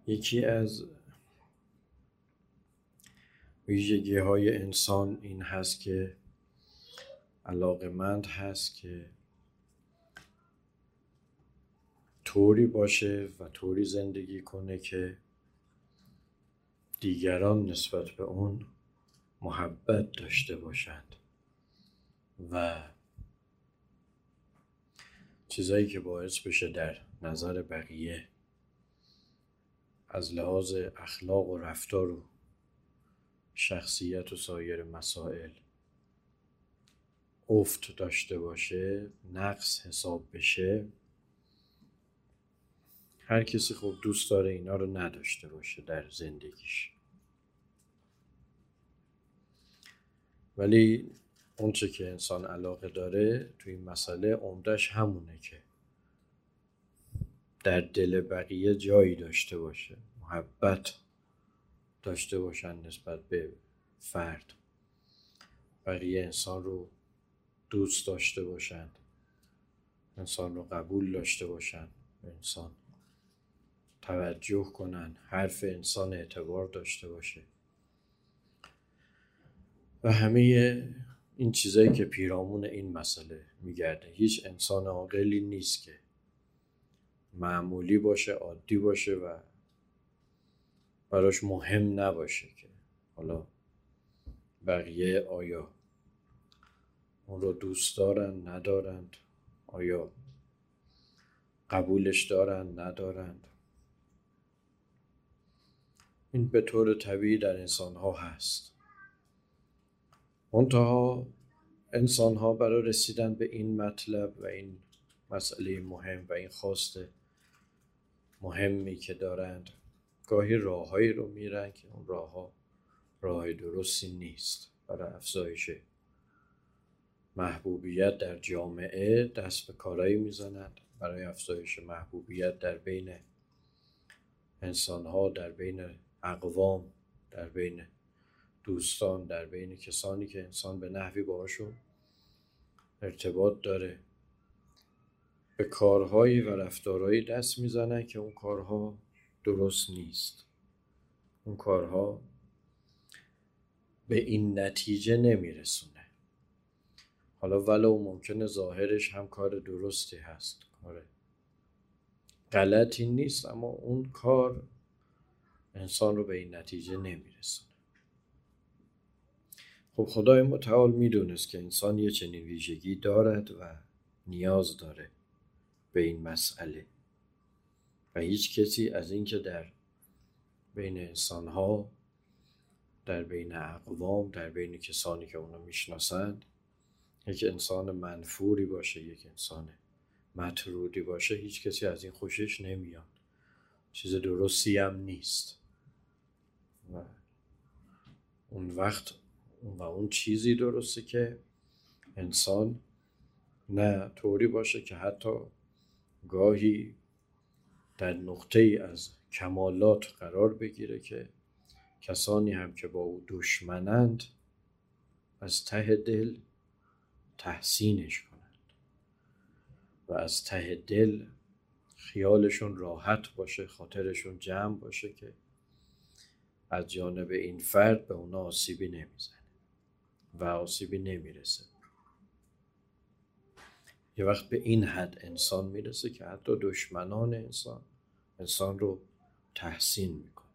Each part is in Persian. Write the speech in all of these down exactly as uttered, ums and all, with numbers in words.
یکی از ویژگی های انسان این هست که علاقمند هست که طوری باشه و طوری زندگی کنه که دیگران نسبت به اون محبت داشته باشند و چیزایی که باعث بشه در نظر بقیه از لحاظ اخلاق و رفتار و شخصیت و سایر مسائل افت داشته باشه، نقص حساب بشه. هر کسی خب دوست داره اینا رو نداشته باشه در زندگیش، ولی اون چه که انسان علاقه داره توی این مسئله عمدش همونه که در دل بقیه جایی داشته باشه، محبت داشته باشن نسبت به فرد، بقیه انسان رو دوست داشته باشند، انسان رو قبول داشته باشند، انسان توجه کنن، حرف انسان اعتبار داشته باشه و همه این چیزایی که پیرامون این مسئله میگرده. هیچ انسان عاقلی نیست که معمولی باشه، عادی باشه و براش مهم نباشه که حالا بقیه آیا اون رو دوست دارن ندارند، آیا قبولش دارن ندارند. این به طور طبیعی در انسان ها هست. منتها انسان ها برای رسیدن به این مطلب و این مسئله مهم و این خواست مهمی که دارند گاهی راههایی رو میرن که اون راه ها راه درستی نیست. برای افزایش محبوبیت در جامعه دست به کارایی میزنند، برای افزایش محبوبیت در بین انسان ها، در بین اقوام، در بین دوستان، در بین کسانی که انسان به نحوی باهاشون ارتباط داره، به کارهایی و رفتارهایی دست میزنن که اون کارها درست نیست. اون کارها به این نتیجه نمیرسونه. حالا ولو ممکنه ظاهرش هم کار درستی هست، کار غلطی نیست، اما اون کار انسان رو به این نتیجه نمیرسونه. خب خدای متعال میدونست که انسان یه چنین ویژگی دارد و نیاز داره به این مسئله و هیچ کسی از این که در بین انسان‌ها، در بین اقوام، در بین کسانی که اونو میشناسند یک انسان منفوری باشه، یک انسان مطرودی باشه، هیچ کسی از این خوشش نمیاد. چیز درستی هم نیست و اون وقت و اون چیزی درسته که انسان نه طوری باشه که حتی گاهی در نقطه ای از کمالات قرار بگیره که کسانی هم که با او دشمنند از ته دل تحسینش کنند و از ته دل خیالشون راحت باشه، خاطرشون جمع باشه که از جانب این فرد به اونا آسیبی نمیزنه و آسیبی نمیرسه. یه وقت به این حد انسان میرسه که حتی دشمنان انسان انسان رو تحسین میکنن.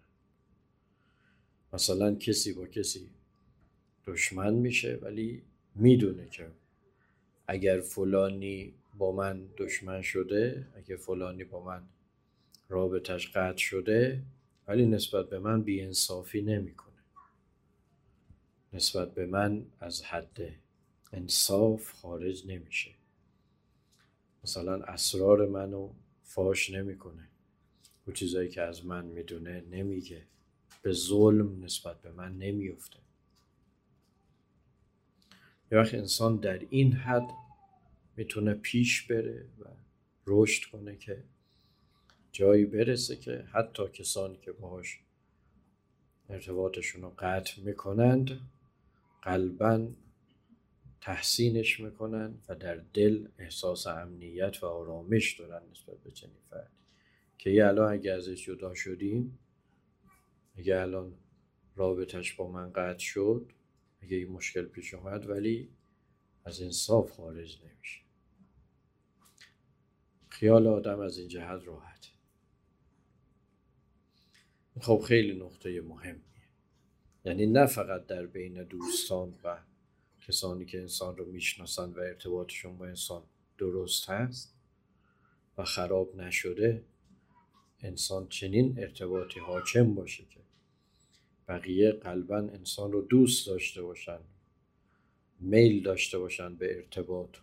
مثلا کسی با کسی دشمن میشه ولی میدونه که اگر فلانی با من دشمن شده، اگر فلانی با من رابطش قطع شده، ولی نسبت به من بی‌انصافی نمیکنه، نسبت به من از حد انصاف خارج نمیشه، مثلا اسرار منو فاش نمیکنه، و چیزایی که از من میدونه نمیگه، به ظلم نسبت به من نمیفته. یه وقت انسان در این حد میتونه پیش بره و رشد کنه که جایی برسه که حتی کسانی که باهاش ارتباطشون رو قطع میکنند قلباً تحسینش میکنن و در دل احساس امنیت و آرامش دارن نسبت به چنین فرد که یه الان اگه ازش جدا شدیم، اگه الان رابطش با من قطع شد، اگه این مشکل پیش اومد، ولی از انصاف خارج نمیشه. خیال آدم از این جهت راحت. خب خیلی نقطه مهمیه. یعنی نه فقط در بین دوستان و کسانی که انسان رو میشناسن و ارتباطشون با انسان درست هست و خراب نشده، انسان چنین ارتباطی حاکم باشه که بقیه قلباً انسان رو دوست داشته باشن، میل داشته باشن به ارتباط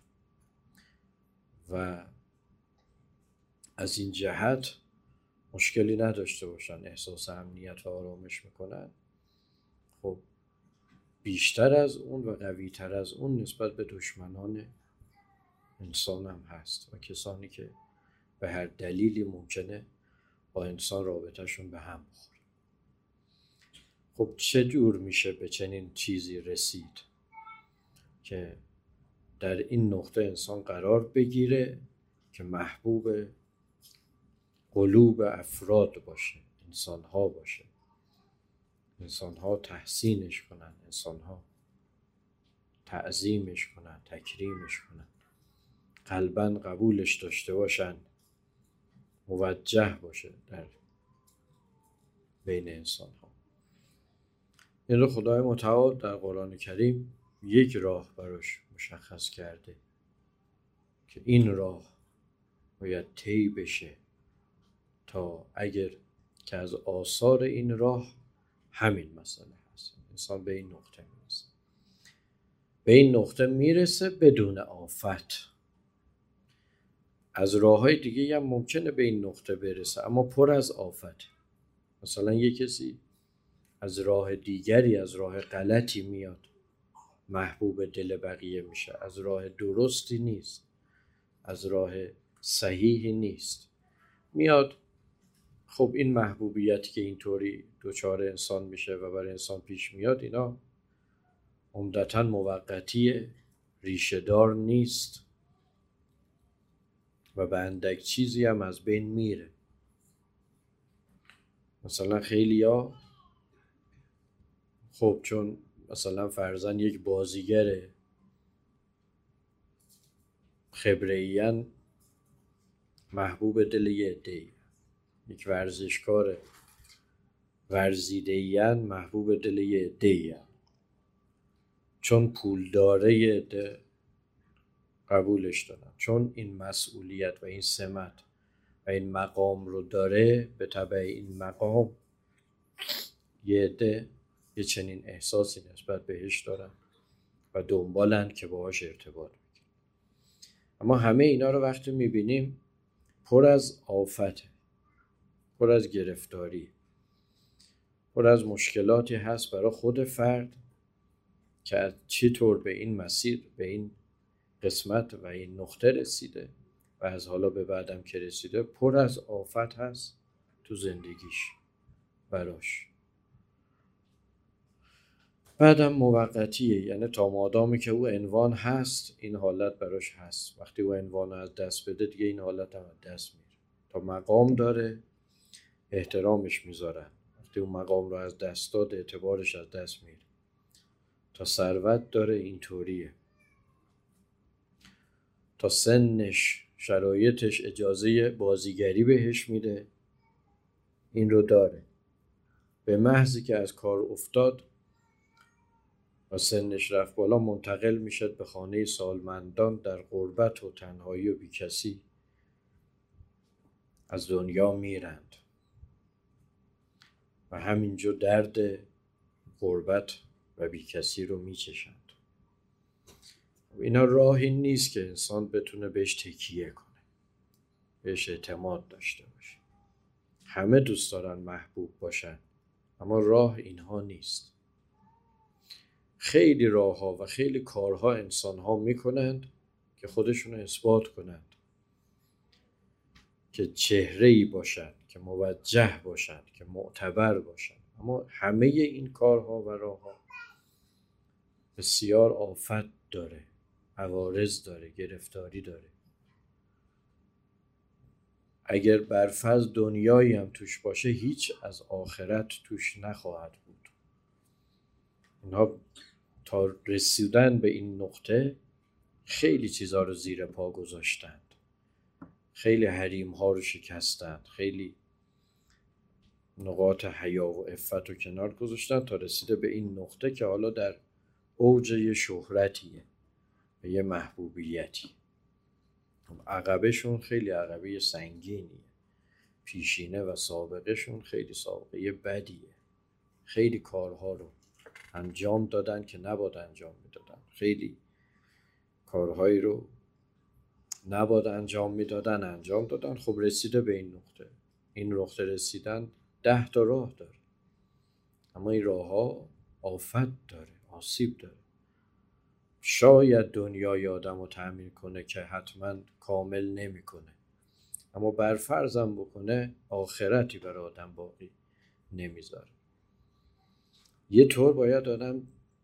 و از این جهت مشکلی نداشته باشن، احساس امنیت و آرامش میکنن. خب بیشتر از اون و قوی‌تر از اون نسبت به دشمنان انسان هم هست و کسانی که به هر دلیلی ممکنه با انسان رابطهشون به هم بخوره. خب چه جور میشه به چنین چیزی رسید که در این نقطه انسان قرار بگیره که محبوب قلوب افراد باشه، انسان ها باشه، انسان ها تحسینش کنن، انسان ها تعظیمش کنن، تکریمش کنن، قلباً قبولش داشته باشن، موجه باشه در بین انسان ها. این رو خدای متعال در قرآن کریم یک راه براش مشخص کرده که این راه باید طی بشه تا اگر که از آثار این راه همین مسئله هست، انسان به این نقطه میرسه. به این نقطه میرسه بدون آفت. از راه‌های دیگه هم ممکنه به این نقطه برسه اما پر از آفت. مثلا یه کسی از راه دیگری، از راه غلطی میاد، محبوب دل بقیه میشه، از راه درستی نیست، از راه صحیحی نیست میاد. خب این محبوبیتی که اینطوری دوچار انسان میشه و برای انسان پیش میاد، اینا عمدتاً موقتیه، ریشه دار نیست و به اندک چیزی هم از بین میره. مثلا خیلیا خب چون مثلا فرضاً یک بازیگر خبره‌ای‌اند محبوب دل یه عده‌ای، یک ورزشکار ورزیده‌ای‌اند محبوب دل یه عده‌ای، چون پول داره یه عده قبولش دارن، چون این مسئولیت و این سمت و این مقام رو داره، به تبع این مقام یه عده یه چنین احساسی نسبت بهش دارن و دنبالن که باهاش ارتباط بگیرن. اما همه اینا رو وقتی میبینیم پر از آفته، پر از گرفتاری، پر از مشکلاتی هست برای خود فرد که چطور به این مسیر، به این قسمت و این نقطه رسیده و از حالا به بعدم که رسیده پر از آفت هست تو زندگیش براش. بعدم موقتیه، یعنی تا مادامی که او عنوان هست این حالت براش هست. وقتی او عنوان از دست بده دیگه این حالت هم از دست میره. تا مقام داره احترامش میذارن، وقتی اون مقام رو از دست داد اعتبارش از دست میره. تا ثروت داره اینطوریه، تا سنش شرایطش اجازه بازیگری بهش میده این رو داره. به محضی که از کار افتاد و سنش رفت بالا منتقل میشد به خانه سالمندان، در غربت و تنهایی و بیکسی از دنیا میرند و همینجا درد غربت و بیکسی رو میچشند. اینا راهی نیست که انسان بتونه بهش تکیه کنه، بهش اعتماد داشته باشه. همه دوست دارن محبوب باشن اما راه اینها نیست. خیلی راه ها و خیلی کارها انسان ها میکنند که خودشون رو اثبات کنند، که چهره‌ای باشند، که موجه باشند، که معتبر باشند. اما همه این کارها و راه ها بسیار آفت داره، عوارض داره، گرفتاری داره. اگر برفرض دنیایی هم توش باشه هیچ از آخرت توش نخواهد بود. اینها تا رسیدن به این نقطه خیلی چیزها رو زیر پا گذاشتند، خیلی حریم ها رو شکستند، خیلی نقاط حیا و عفت رو کنار گذاشتن تا رسیده به این نقطه که حالا در اوج یه شهرتیه، به یه محبوبیتی. عقبشون خیلی عقبه سنگینیه، پیشینه و سابقهشون خیلی سابقه بدیه، خیلی کارها رو انجام دادن که نباید انجام میدادن، خیلی کارهایی رو نباید انجام میدادن انجام دادن. خب رسیده به این نقطه. این نقطه رسیدن ده تا راه داره، اما این راه ها آفت داره، آسیب داره. شاید دنیای آدم رو تأمین کنه که حتما کامل نمی کنه، اما برفرضم بکنه آخرتی برای آدم باقی نمیذاره. یه طور باید آدم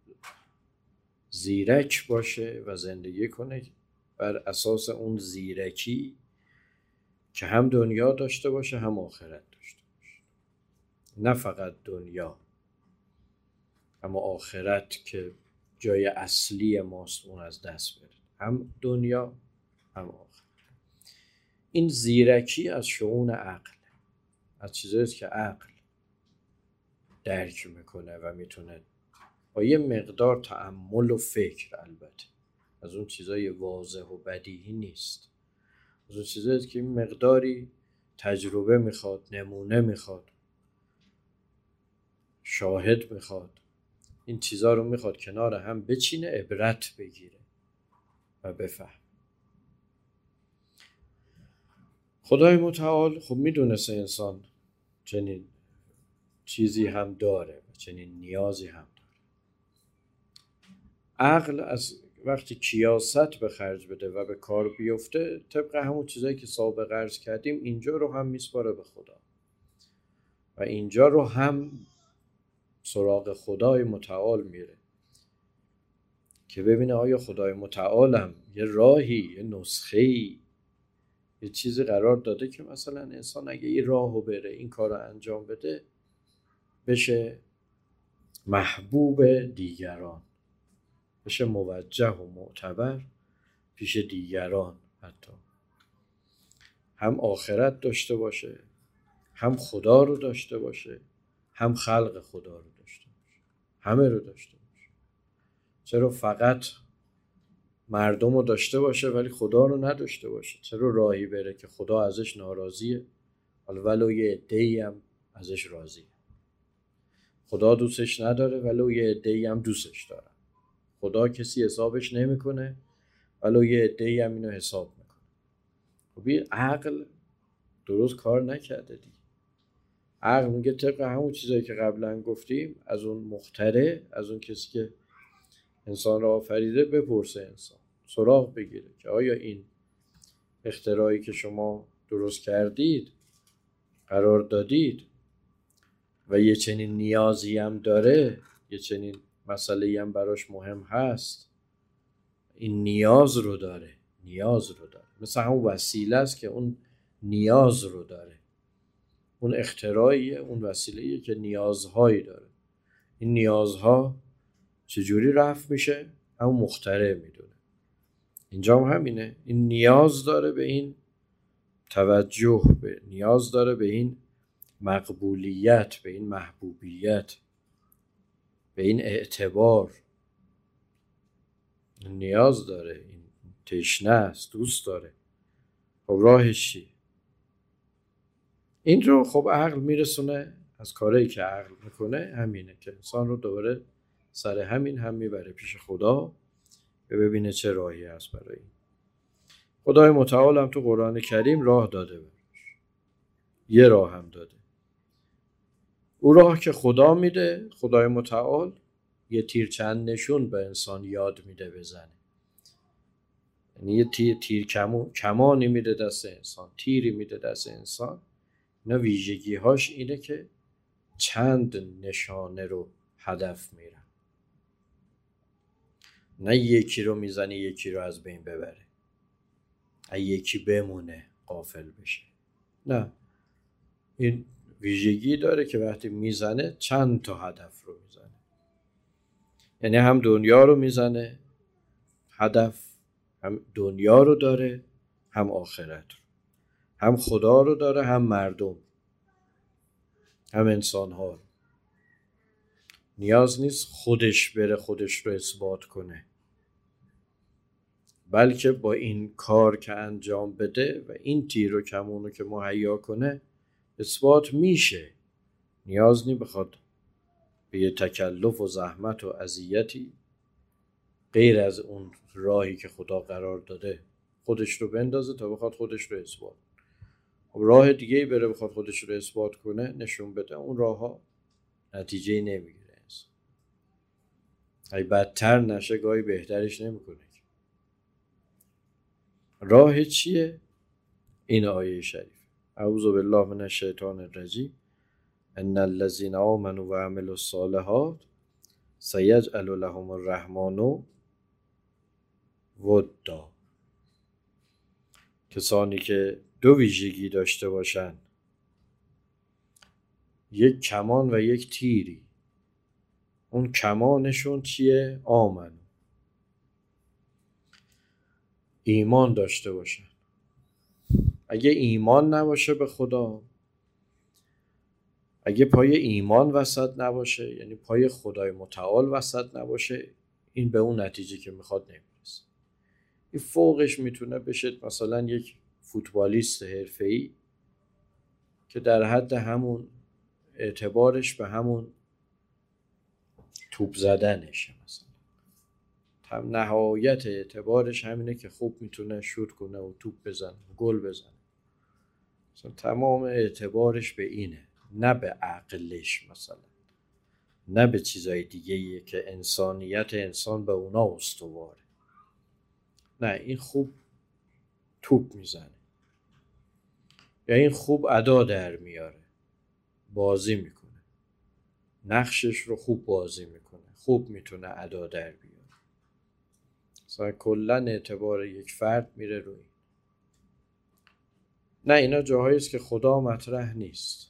زیرک باشه و زندگی کنه بر اساس اون زیرکی که هم دنیا داشته باشه هم آخرت داشته باشه. نه فقط دنیا، اما آخرت که جای اصلی ماست اون از دست بره. هم دنیا هم آخرت. این زیرکی از شؤون عقل، از چیزاییست که عقل درک میکنه و میتونه با یه مقدار تأمل و فکر، البته از اون چیزای واضح و بدیهی نیست، از اون چیزاییست که مقداری تجربه میخواد، نمونه میخواد، شاهد میخواد، این چیزا رو میخواد کنار هم بچینه، عبرت بگیره و بفهم. خدای متعال خب میدونسته انسان چنین چیزی هم داره و چنین نیازی هم داره. عقل از وقتی کیاست به خرج بده و به کار بیفته، طبق همون چیزایی که سابق عرض کردیم، اینجا رو هم میسپاره به خدا و اینجا رو هم سراغ خدای متعال میره که ببینه آیا خدای متعالم یه راهی، یه نسخه‌ای، یه چیزی قرار داده که مثلا انسان اگه این راهو بره، این کار رو انجام بده، بشه محبوب دیگران، بشه موجه و معتبر پیش دیگران، حتی هم آخرت داشته باشه، هم خدا رو داشته باشه، هم خلق خدا رو داشته باشه، همه رو داشته باشه. چرا فقط مردم رو داشته باشه ولی خدا رو نداشته باشه؟ چرا راهی بره که خدا ازش ناراضیه ولو یه عده‌ای هم ازش راضیه؟ خدا دوستش نداره ولو یه عده‌ای هم دوستش داره. خدا کسی حسابش نمیکنه ولو یه عده‌ای هم اینو حساب میکنه. خب این عقل درست کار نکرده دیگه. عقل میگه طبق همون چیزایی که قبلا گفتیم، از اون مخترع، از اون کسی که انسان را آفریده بپرسه، انسان سراغ بگیره که آیا این اختراعی که شما درست کردید، قرار دادید و یه چنین نیازی هم داره، یه چنین مسئله‌ای هم براش مهم هست، این نیاز رو داره، نیاز رو داره، مثل همون وسیله است که اون نیاز رو داره. اون اختراعیه، اون وسیله‌ایه که نیازهایی داره. این نیازها چجوری رفع میشه؟ همون مخترع میدونه. اینجا هم همینه، این نیاز داره به این توجه، به نیاز داره به این مقبولیت، به این محبوبیت، به این اعتبار، نیاز داره، این تشنه است، دوست داره. خب راهش چیه؟ این رو خب عقل میرسونه، از کارهایی که عقل میکنه همینه که انسان رو دوباره سر همین هم میبره پیش خدا و ببینه چه راهی هست برای این. خدای متعال هم تو قرآن کریم راه داده براش. یه راه هم داده. او راه که خدا میده، خدای متعال یه تیر چند نشون به انسان یاد میده بزنه. یعنی یه تیر, تیر کمو، کمانی میده دست انسان، تیری میده دست انسان. اینا ویژگی هاش اینه که چند نشانه رو هدف میرن، نه یکی رو میزنه یکی رو از بین ببره، یکی بمونه غافل بشه. نه، این ویژگی داره که وقتی میزنه چند تا هدف رو میزنه. یعنی هم دنیا رو میزنه، هدف هم دنیا رو داره، هم آخرت رو، هم خدا رو داره، هم مردم، هم انسان ها رو. نیاز نیست خودش بره خودش رو اثبات کنه، بلکه با این کار که انجام بده و این تیر و کمون رو که مهیا کنه اثبات میشه. نیاز نی بخواد به یه تکلف و زحمت و اذیتی غیر از اون راهی که خدا قرار داده خودش رو بندازه تا بخواد خودش رو اثبات. راه دیگه ای بره بخواد خودش رو اثبات کنه، نشون بده، اون راه ها نتیجه نمیگیره. اگه بدتر نشه گاهی بهترش نمیکنه. راه چیه؟ این آیه شریف: اعوذ بالله من الشیطان الرجیم ان الذين آمنوا وعملوا الصالحات سيجعل لهم الرحمن ودا. کسانی که دو ویژگی داشته باشند، یک کمان و یک تیری. اون کمانشون چیه؟ آمن، ایمان داشته باشن. اگه ایمان نباشه به خدا، اگه پای ایمان وسط نباشه، یعنی پای خدای متعال وسط نباشه، این به اون نتیجه که میخواد نمیرسه. این فوقش میتونه بشه مثلا یک فوتبالیست حرفه‌ای که در حد همون اعتبارش به همون توپ زدنشه، مثلا هم نهایت اعتبارش همینه که خوب میتونه شوت کنه و توپ بزنه و گل بزنه. مثلا تمام اعتبارش به اینه، نه به عقلش، مثلا نه به چیزای دیگه‌ایه که انسانیت انسان به اونا استواره. نه، این خوب توپ میزنه، یا این خوب ادا در میاره، بازی میکنه، نقشش رو خوب بازی میکنه، خوب میتونه ادا در بیاره. مثلا کلن اعتبار یک فرد میره روی این. نه، اینا جاهایی است که خدا مطرح نیست.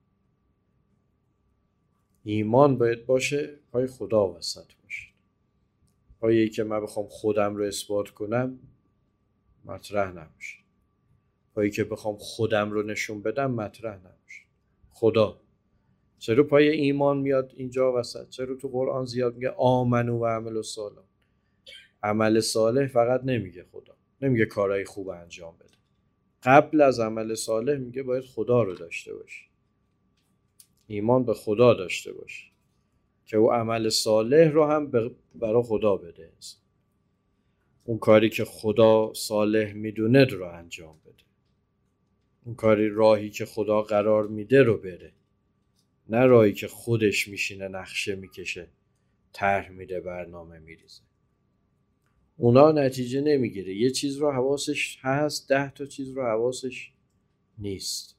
ایمان باید باشه، پای خدا وسط باشه. پایی که من بخوام خودم رو اثبات کنم مطرح نباشه. پایی که بخوام خودم رو نشون بدم مطرح نباشه. خدا. چرا پای ایمان میاد اینجا وسط؟ چرا تو قرآن زیاد میگه آمنو و عمل صالح؟ عمل صالح فقط نمیگه خدا، نمیگه کارهای خوب انجام بده. قبل از عمل صالح میگه باید خدا رو داشته باشی، ایمان به خدا داشته باشی که او عمل صالح رو هم برای خدا بده. اون کاری که خدا صالح میدونه رو انجام بده. اون کاری راهی که خدا قرار میده رو بره، نه راهی که خودش میشینه نقشه میکشه، طرح میده، برنامه میریزه. اونا نتیجه نمیگیره. یه چیز رو حواسش هست، ده تا چیز رو حواسش نیست.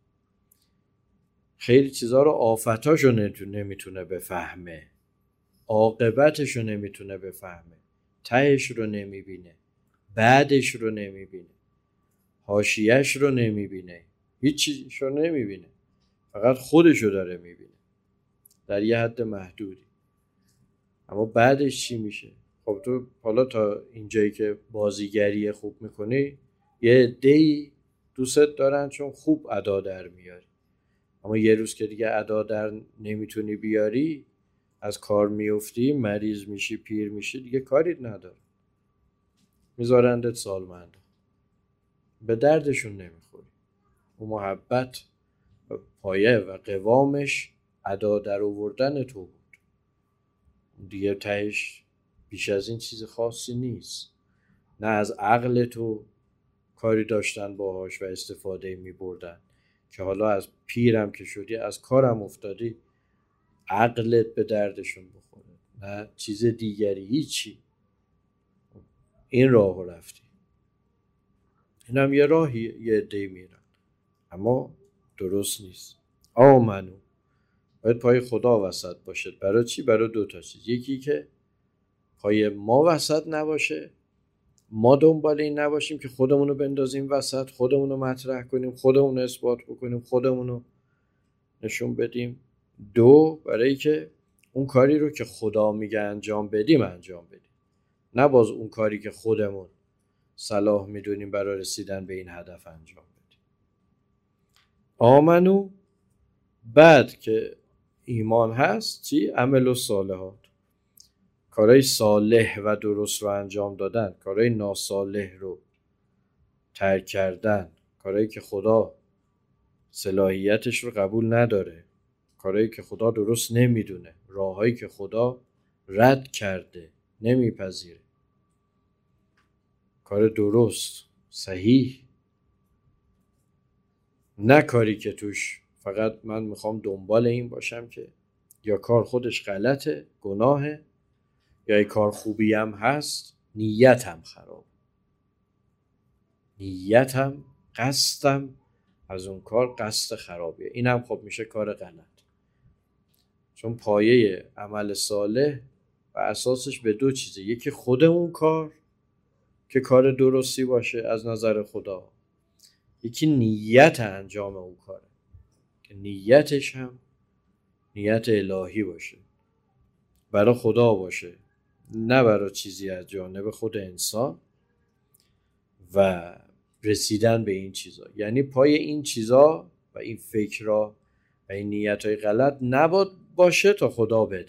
خیلی چیزا رو آفتاشو نمیتونه بفهمه، عاقبتشو نمیتونه بفهمه، تهش رو نمیبینه، بعدش رو نمیبینه، حاشیه‌اش رو نمیبینه، هیچ چیزش رو نمیبینه، فقط خودشو داره میبینه در یه حد محدودی. اما بعدش چی میشه؟ خب تو حالا تا اینجایی که بازیگری خوب میکنی، یه عده‌ای دوستت دارن چون خوب ادا در میاری. اما یه روز که دیگه ادا در نمیتونی بیاری، از کار میفتی، مریض میشی، پیر میشی، دیگه کاریت نداره، میذارندت سالمند، به دردشون نمیخوری. و محبت پایه و قوامش ادا در آوردن تو بود. دیگه تهش بیش از این چیز خاصی نیست. نه از عقل تو کاری داشتن باهاش و استفاده می بردن که حالا از پیرم که شدی، از کارم افتادی، عقلت به دردشون بخوره، نه چیز دیگری، هیچی. این راهو رفتی. این هم یه راهی، یه عده‌ای میرن، اما درست نیست. آمنو باید پای خدا وسط باشه. برای چی؟ برای دو تا چیز. یکی که پای ما وسط نباشه، ما دنبال این نباشیم که خودمون رو بندازیم وسط، خودمون رو مطرح کنیم، خودمون رو اثبات بکنیم، خودمون رو نشون بدیم. دو، برای که اون کاری رو که خدا میگه انجام بدیم انجام بدیم، نه باز اون کاری که خودمون صلاح میدونیم برای رسیدن به این هدف انجام بدیم. آمنو، بعد که ایمان هست چی؟ عمل و صالحات، کارهای صالح و درست رو انجام دادن، کارهای ناصالح رو ترک کردن، کارهایی که خدا صلاحیتش رو قبول نداره، کارهایی که خدا درست نمیدونه، راههایی که خدا رد کرده نمیپذیره، کار درست صحیح، نه کاری که توش فقط من میخوام دنبال این باشم که یا کار خودش غلطه، گناهه، یا ای کار خوبی هم هست نیتم خراب، نیتم قصدم از اون کار قصد خرابیه، این هم خب میشه کار غلط. چون پایه عمل صالح و اساسش به دو چیزه، یکی خود اون کار که کار درستی باشه از نظر خدا، یکی نیت انجام اون کاره که نیتش هم نیت الهی باشه، برای خدا باشه، نه برای چیزی از جانب خود انسان و رسیدن به این چیزا. یعنی پای این چیزا و این فکرها و این نیتهای غلط نباید باشه تا خدا بده،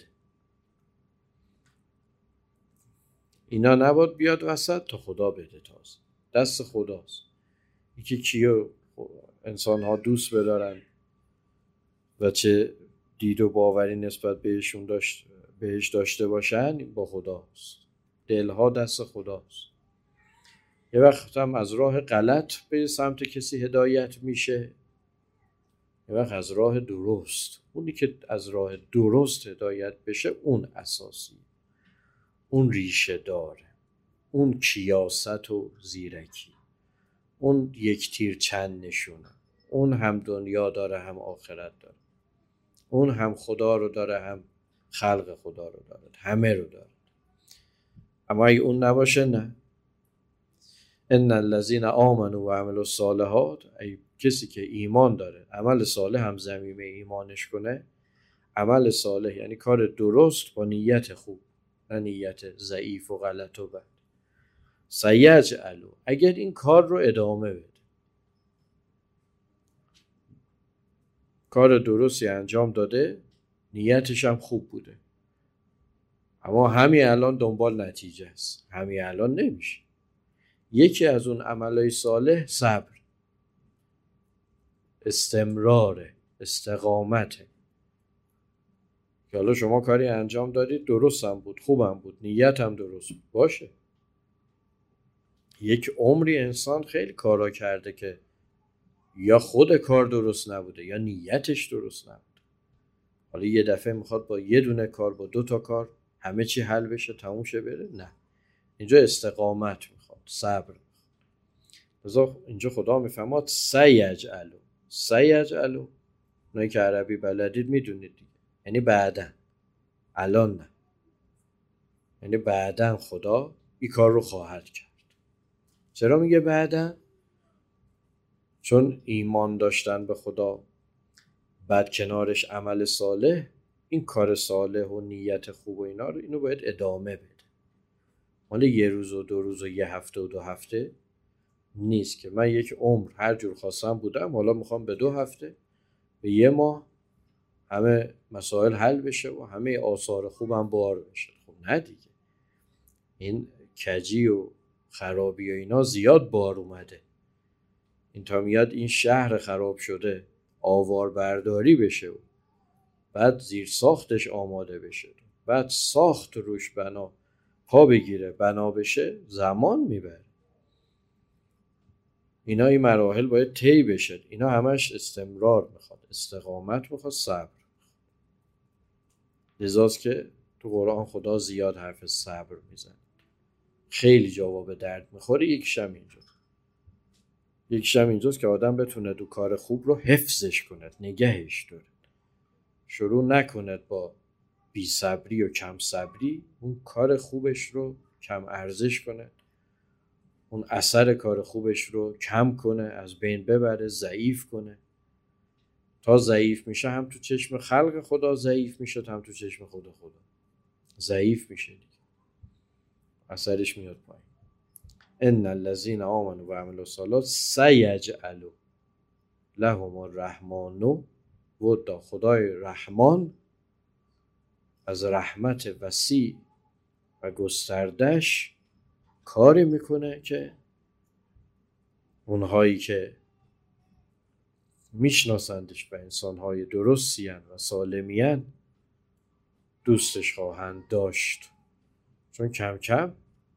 اینا نباید بیاد وسط تا خدا بده، تازه دست خداست. یکی کیو انسان ها دوست بدارن و چه دید و باوری نسبت بهشون داشت بهش داشته باشن با خداست، دلها دست خداست. یه وقت هم از راه غلط به سمت کسی هدایت میشه، یه وقت از راه درست. اونی که از راه درست هدایت بشه اون اساسی، اون ریشه داره، اون کیاست و زیرکی، اون یک تیر چند نشونه، اون هم دنیا داره هم آخرت داره، اون هم خدا رو داره هم خلق خدا رو داره، همه رو داره. اما اگه اون نباشه نه. ان الذين آمنوا و عملوا الصالحات، ای کسی که ایمان داره عمل صالح هم ضمیم ایمانش کنه. عمل صالح یعنی کار درست با نیت خوب، نه نیت ضعیف و غلط و بد. سیجعلوا، اگر این کار رو ادامه بده، کار درستی انجام داده، نیتش هم خوب بوده، اما همین الان دنبال نتیجه است، همین الان نمیشه. یکی از اون عملای صالح صبر، استمراره، استقامته. که حالا شما کاری انجام دادید درست هم بود، خوبم بود، نیت هم درست بود، باشه. یک عمری انسان خیلی کارا کرده که یا خود کار درست نبوده یا نیتش درست نبوده. حالا یه دفعه میخواد با یه دونه کار، با دو تا کار همه چی حل بشه، تموم شه بره؟ نه، اینجا استقامت میخواد، صبر میخواد. اینجا خدا میفهماد سیجعلوا، سیجعلوا اونایی که عربی بلدید میدونید دیگه، یعنی بعدن، الان نه، یعنی بعدن خدا این کار رو خواهد کرد. چرا میگه بعدن؟ چون ایمان داشتن به خدا، بعد کنارش عمل صالح، این کار صالح و نیت خوب و اینا رو اینو باید ادامه بده. مال یه روز و دو روز و یه هفته و دو هفته نیست که من یک عمر هر جور خواستم بودم، حالا میخوام به دو هفته به یه ماه همه مسائل حل بشه و همه آثار خوبم بار بشه. خب نه دیگه، این کجی و خرابی و اینا زیاد بار اومده. این تا میاد این شهر خراب شده آوار برداری بشه و بعد زیر ساختش آماده بشه، بعد ساخت روش بنا پا بگیره، بنا بشه، زمان میبره. اینا این مراحل باید طی بشه، اینا همش استمرار میخواد، استقامت میخواد، صبر. لذاست که تو قرآن خدا زیاد حرف صبر میزنه، خیلی جواب درد میخوره. یکیشم اینجا یکیشم اینجاست که آدم بتونه دو کار خوب رو حفظش کند، نگهش داره، شروع نکند با بی صبری و کم صبری اون کار خوبش رو کم ارزش کنه اون اثر کار خوبش رو کم کنه، از بین ببره، ضعیف کنه. تا ضعیف میشه هم تو چشم خلق خدا ضعیف میشه، هم تو چشم خدا خدا ضعیف میشه دیگه، اثرش میاد پایین. ان الذين آمنوا وعملوا الصالحات سيجعل لهم الرحمن ودا. خدای رحمان از رحمت وسیع و گستردش کاری میکنه که اونهایی که میشناسندش و انسانهای درستی هن و سالمی هن دوستش خواهند داشت. چون کم کم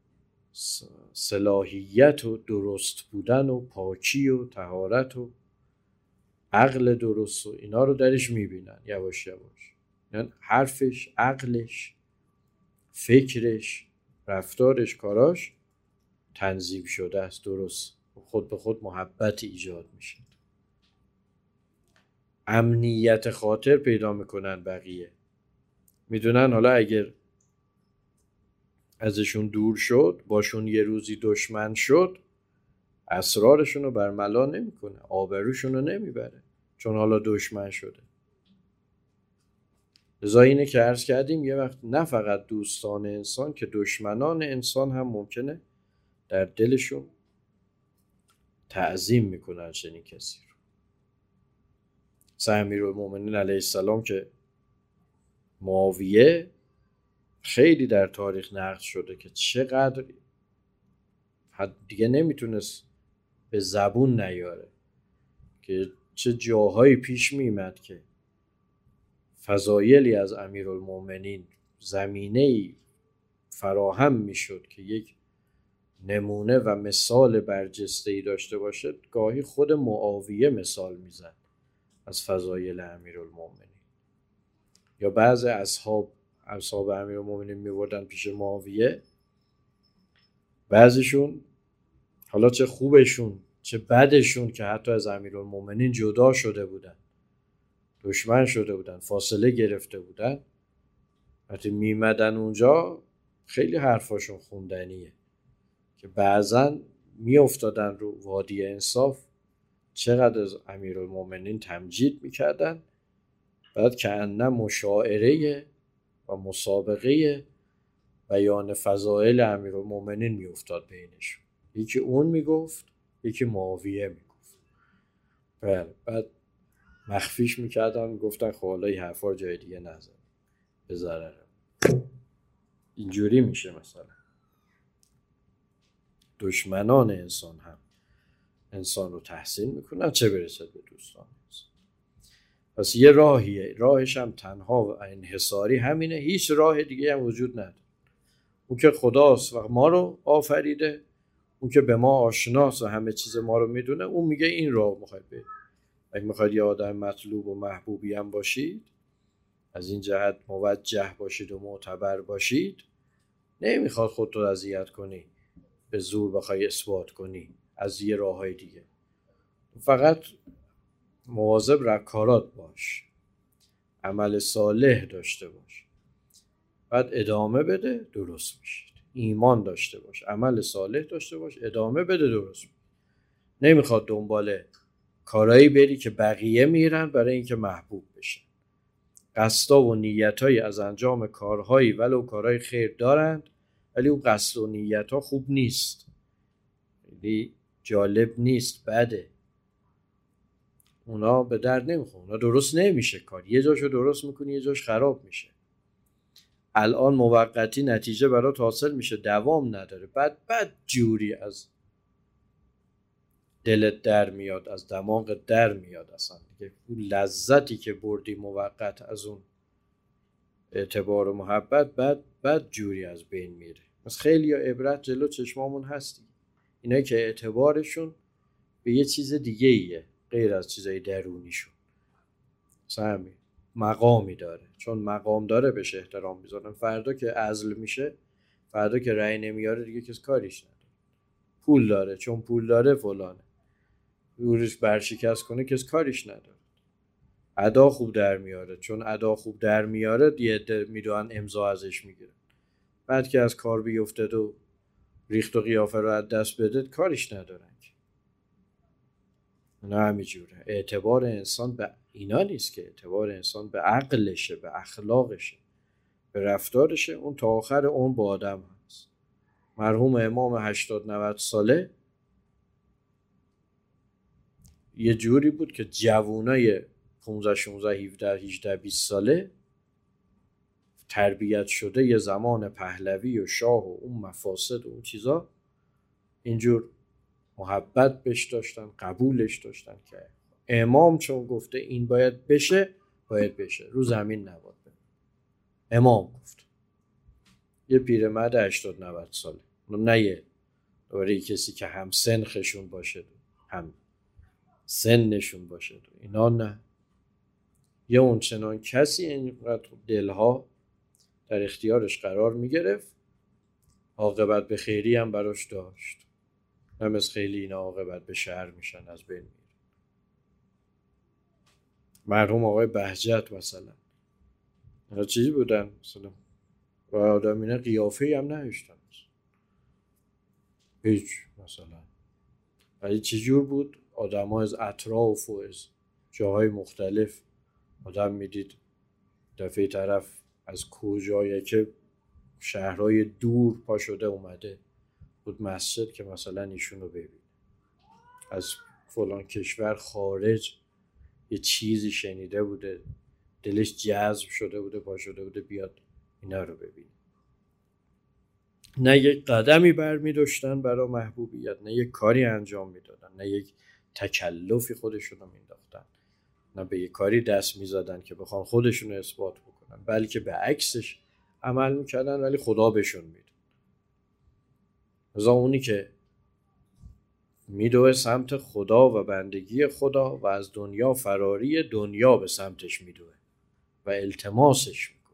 صلاحیت و درست بودن و پاکی و طهارت و عقل درست و اینا رو درش میبینن یواش یواش. یعنی حرفش، عقلش، فکرش، رفتارش، کاراش تنظیم شده است، درست، خود به خود محبت ایجاد میشه، امنیت خاطر پیدا میکنن. بقیه میدونن حالا اگر ازشون دور شد، باشون یه روزی دشمن شد، اسرارشون رو برملا نمیکنه، آبروشون رو نمیبره، چون حالا دشمن شده. لذا اینه که عرض کردیم یه وقت نه فقط دوستان انسان که دشمنان انسان هم ممکنه در دلشون تعظیم میکنن چنین کسی رو. امیرالمومنین علیه السلام که معاویه خیلی در تاریخ نقل شده که چقدر دیگه نمیتونست به زبون نیاره، که چه جاهایی پیش میمد که فضایلی از امیرالمومنین زمینه‌ای فراهم میشد که یک نمونه و مثال برجسته‌ای داشته باشه. گاهی خود معاویه مثال میزد از فضایل امیرالمومنین، یا بعض اصحاب اصحاب امیرالمومنین میوردن پیش معاویه، بعضیشون حالا چه خوبشون چه بدشون که حتی از امیرالمومنین جدا شده بودن، دشمن شده بودن، فاصله گرفته بودن، وقتی میمدن اونجا خیلی حرفاشون خوندنیه که بعضا میافتادن رو وادی انصاف، چقدر از امیرالمومنین تمجید میکردن، بعد که انه مشاعره و مسابقه بیان فضائل امیرالمومنین میافتاد بینشون، یکی اون میگفت یکی معاویه میگفت. بله، بعد مخفیش میکردن، گفتن خب حالا این حرفا جای دیگه نزن به ضرره. اینجوری میشه مثلا دشمنان انسان هم انسان رو تحسین میکنن، چه برسد به دوستان انسان. پس یه راهیه، راهش هم تنها و انحصاری همینه، هیچ راه دیگه هم وجود نداره. اون که خداست و ما رو آفریده، اون که به ما آشناست و همه چیز ما رو میدونه، اون میگه این راه میخواید برید. اگه میخواید یه آدم مطلوب و محبوبی هم باشید، از این جهت موجه باشید و معتبر باشید، نمیخواد خودتو اذیت کنی، به زور بخوای اثبات کنی از یه راههای دیگه. فقط مواظب رکارات باش، عمل صالح داشته باش، بعد ادامه بده، درست میشید. ایمان داشته باش، عمل صالح داشته باش، ادامه بده، درست میشید. نمیخواد دنبال کارایی بری که بقیه میرن برای اینکه محبوب بشن. قصدا و نیتایی از انجام کارهایی ولو کارهای خیر دارند، ولی اون قصد و نیت ها خوب نیست، خیلی جالب نیست، بده، اونا به درد نمیخوره، اونا درست نمیشه کار. یه جاشو درست میکنی یه جاش خراب میشه. الان موقتی نتیجه برات حاصل میشه، دوام نداره، بعد بعد جوری از دلت در میاد، از دماغت در میاد، اصلا دیگه اون لذتی که بردی موقت از اون اعتبار و محبت بعد بعد جوری از بین میره. پس خیلی عبرت جلو چشمامون هستی، اینایی که اعتبارشون به یه چیز دیگه ایه غیر از چیزای درونیشون. سمی مقامی داره، چون مقام داره بهش احترام میذارن. فردا که عزل میشه، فردا که رأی نمیاره، دیگه کس کاریش نداره. پول داره، چون پول داره فلانه، روش برشکست کنه کس کاریش نداره. ادا خوب در میاره، چون ادا خوب در میاره، یه عده میدونن امضا ازش میگیره. بعد که از کار بیفته و ریخت و قیافه رو از دست بده کاریش ندارن. نه همینجوره. اعتبار انسان به اینا نیست که، اعتبار انسان به عقلشه، به اخلاقشه، به رفتارشه. اون تا آخر اون با آدم هست. مرحوم امام هشتاد نود ساله یه جوری بود که جوونای پانزده شانزده هفده هجده بیست ساله تربیت شده یه زمان پهلوی و شاه و اون مفاسد و اون چیزا اینجور محبت بهش داشتن، قبولش داشتن که امام چون گفته این باید بشه باید بشه، رو زمین نباید بشه. امام گفت. یه پیرمرد هشتاد نود ساله، نه یه دوره کسی که هم سنخشون باشه هم سنشون باشه اینا، نه، یه اون چنان کسی اینقدر دلها در اختیارش قرار میگرفت، عاقبت به خیری هم براش داشت. هم از خیلی اینا عاقبت به شر میشن، از بین میرن. مرحوم آقای بهجت مثلا اینا چیزی بودن مثلا و آدم اینا قیافه‌ای هم نداشتن هیچ مثلا، ولی چجور بود؟ آدم ها از اطراف و از جاهای مختلف آدم میدید دفعه طرف از کجایی که شهرهای دور پا شده اومده بود مسجد که مثلا ایشونو ببین، از فلان کشور خارج یه چیزی شنیده بوده دلش جذب شده بوده پا شده بوده بیاد اینا رو ببین. نه یک قدمی بر می داشتن برای محبوبیت، نه یک کاری انجام می دادن، نه یک تکلفی خودشون رو می انداختن، نه به یک کاری دست می زدن که بخوان خودشون رو اثبات بکنن، بلکه به عکسش عمل می کردن ولی خدا بهشون می داد. ازا اونی که می دوه سمت خدا و بندگی خدا و از دنیا فراری دنیا به سمتش می دوه و التماسش می کنه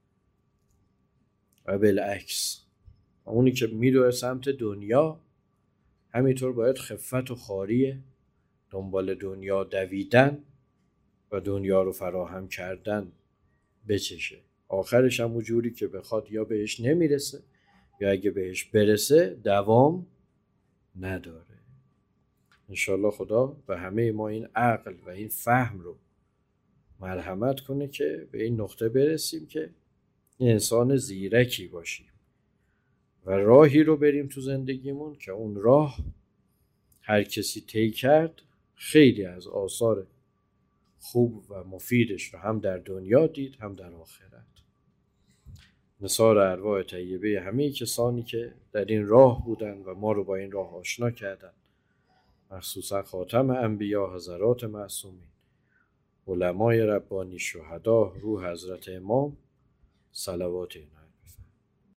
و بالعکس اونی که میره سمت دنیا همینطور باید خفت و خاری دنبال دنیا دویدن و دنیا رو فراهم کردن بچشه. آخرش هم اونجوری که بخواد یا بهش نمیرسه یا اگه بهش برسه دوام نداره. انشالله خدا به همه ما این عقل و این فهم رو مرحمت کنه که به این نقطه برسیم که انسان زیرکی باشیم و راهی رو بریم تو زندگیمون که اون راه هر کسی طی کرد خیلی از آثار خوب و مفیدش رو هم در دنیا دید هم در آخرت. نثار ارواح طیبه همه کسانی که در این راه بودن و ما رو با این راه آشنا کردن، مخصوصا خاتم انبیا حضرات معصومین، علمای ربانی، شهدا، روح حضرت امام، صلوات اینا